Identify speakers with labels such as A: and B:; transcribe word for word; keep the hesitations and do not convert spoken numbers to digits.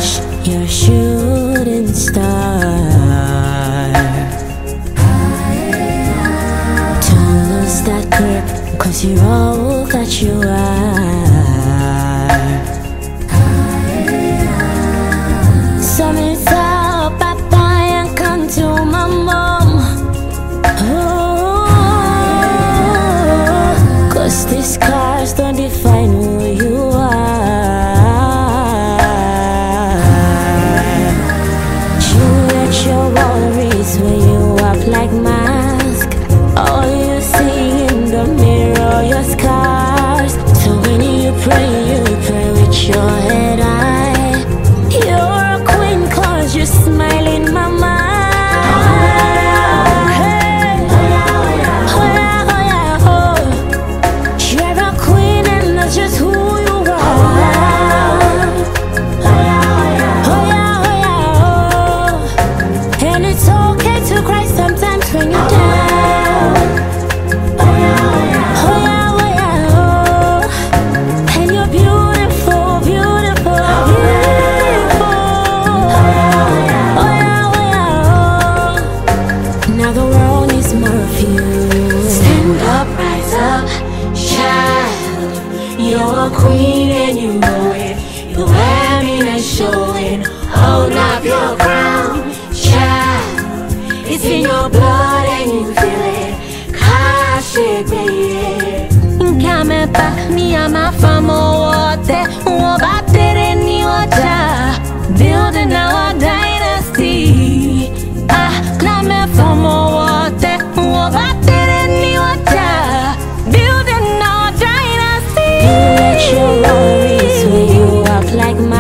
A: You're a shooting star. Don't lose that grip, cause you're all that you are. So many tell Papa and come to my mom. Oh, cause these scars don't define who you are. Your worries when you walk like mask. All you see in the mirror, your scars. So when you pray, you pray with your head high. You're a queen cause you're smiling, mama. Hey. Oh yeah, oh yeah, oh. You're a queen and that's just who you are. And it's okay to cry sometimes when you're down. Oh yeah, oh yeah, oh yeah, oh. And you're beautiful, beautiful, beautiful. Oh yeah, oh yeah, oh. Now the world needs more of you.
B: Stand up, rise up, child. You're a queen and you know it. You're wearing and showing. Hold up your crown, child. It's in your blood and you feel it. Cash it, baby.
A: Come back, me and my family water. What about it in your jar? Building our dynasty. Ah, come from water. What about it in your jar? Building our dynasty. You let your worries when you walk like